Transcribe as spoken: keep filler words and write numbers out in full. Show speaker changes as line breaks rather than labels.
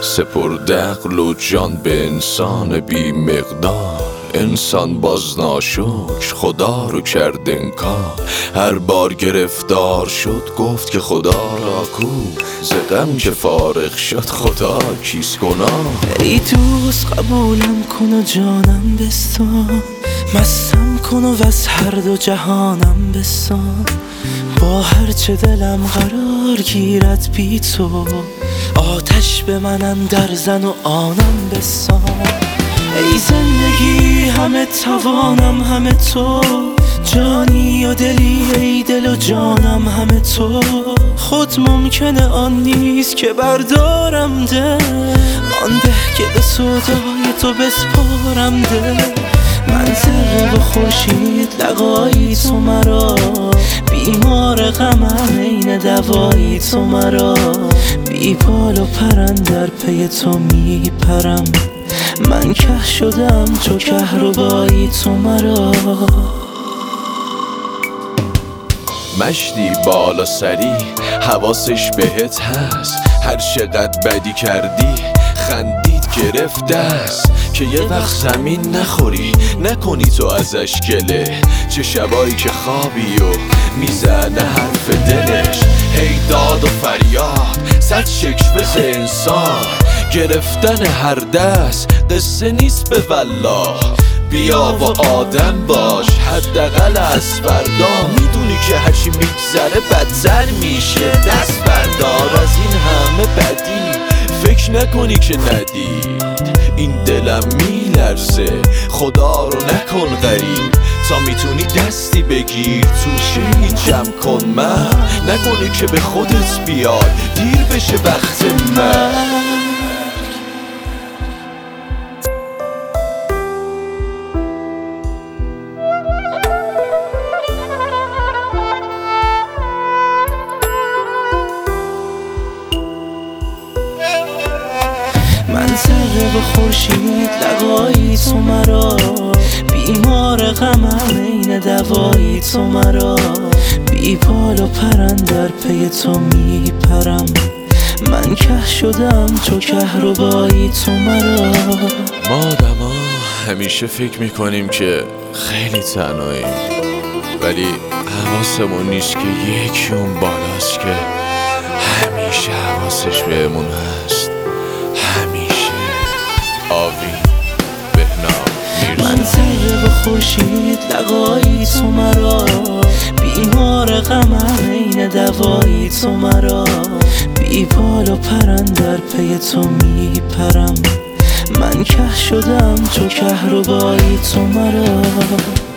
سپرده عقل و جان به انسان بی مقدار. انسان باز ناشکر خدا رو کرد انکار. هر بار گرفتار شد گفت که خدا را کو. ز غم که فارغ شد خدا کیست گناه.
ای دوست قبولم کن و جانم بستان، مستم کن و از هر دو جهانم بستان. با هرچه دلم قرار گیرد بی تو، آتش به من اندر زن و آنم بسان. ای زندگی همه توانم همه تو، جانی و دلی ای دل و جانم همه تو. خود ممکنه آن نیست که بردارم دل، آن به که به سودای تو بسپارم دل. من ذره و خورشید لقایی تو مرا، بیمار غمم عین دوایی تو مرا. بی پال و پرند در پی تو میپرم، من که شدم چو کهربایی تو مرا.
مشتی بالا سری حواسش بهت هست، هر چقدر بدی کردی خندید گرفت دست. که یه وقت زمین نخوری نکنی تو ازش گله، چه شبایی که خوابی و میزنه حرف دلش. هی داد و فریاد صد شکوه انسان، گرفتن هر دست قصه نیست به والله. بیا و آدم باش حداقل از فردا، میدونی که هرچی میگذره بدتر میشه. دست بردار از این همه بدی، فکر نکنی که ندید این دلم میلرزه. خدا رو نکن غریب تا میتونی دستی بگیر توشی جمع کن. من نکنی که به خودت بیای دیر بشه وقت من.
من ذره و خورشید لقایی تو مرا، بیمار غمم عین دوایی تو مرا. بی پال و پرند در پی تو میپرم، من که شدم چو کهربایی تو مرا.
ما آدما همیشه فکر میکنیم که خیلی تنهاییم، ولی حواسمون نیست که یکی اون بالاست که همیشه حواسش بهمون هست. همیشه آوی بهنام میرزا.
من ذره و خورشید لقایی تو مرا، بیمار غمم عین دوایی تو مرا. بی پال و پرند در پی تو میپرم، من که شدم چو کهربایی تو مرا.